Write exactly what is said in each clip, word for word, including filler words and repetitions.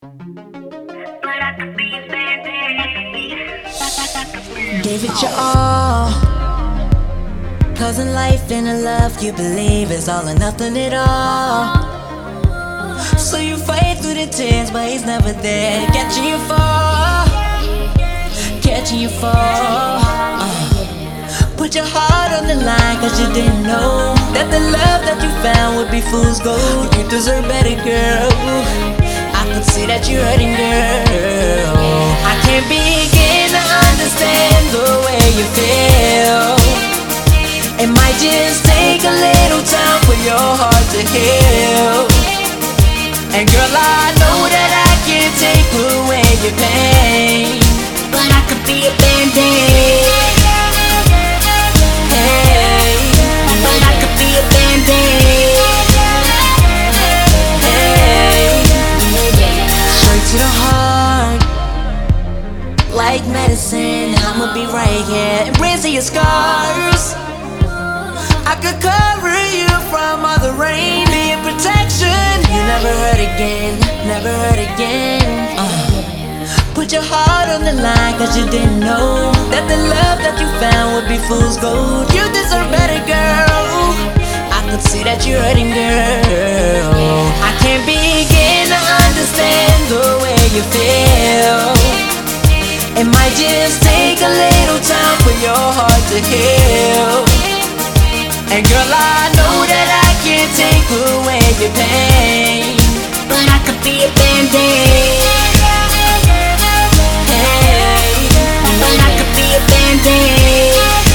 Give it your all, cause in life and in love you believe it's all or nothing at all. So you fight through the tears, but he's never there, catching you fall, catching you fall. uh, Put your heart on the line, cause you didn't know that the love that you found would be fool's gold. You deserve better, girl. I could see that you're hurting, girl. I can't begin to understand the way you feel. It might just take a little time for your heart to heal. And girl, I know that I can take away your pain, but I could be a band-aid. Hey, but I could be a band-aid. To the heart, like medicine, I'ma be right here, embracing your scars. I could cover you from all the rain, be in protection. You never hurt again, never hurt again. uh. Put your heart on the line, cause you didn't know that the love that you found would be fool's gold. You deserve better, girl. I could see that you're hurting, girl. I can't begin to understand the way you feel. It might just take a little time for your heart to heal. And girl, I know that I can take away your pain, but I could be a band-aid. Hey, but I could be a band-aid.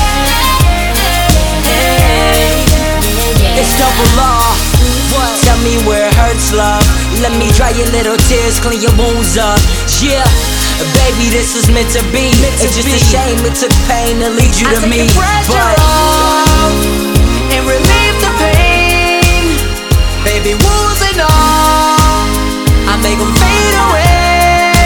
It's double law. What? Tell me where it hurts, love. Let me dry your little tears, clean your wounds up. Yeah, baby, this was meant to be. Meant to it's just be. A shame it took pain to lead you I to take me. The pressure but off and relieve the pain. Baby, wounds and all, I make them fade away.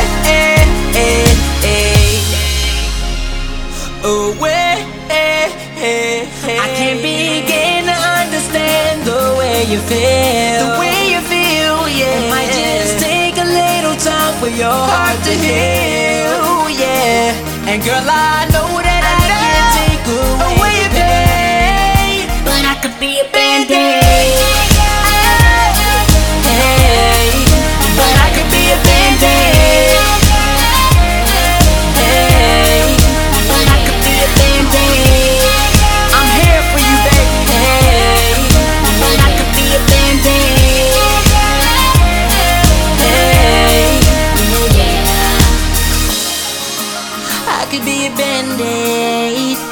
Away. I can't begin to understand the way you feel. The way you feel, yeah. It might just take a little time for your heart to heal, yeah. And girl, I know that I, I can take away, away your pain, but I could be a band-aid. Hey, but I could be a band-aid. Hey, but I could be a band-aid. I'm here for you, baby. Hey, but I could be a band-aid. Hey, I could be a band-aid.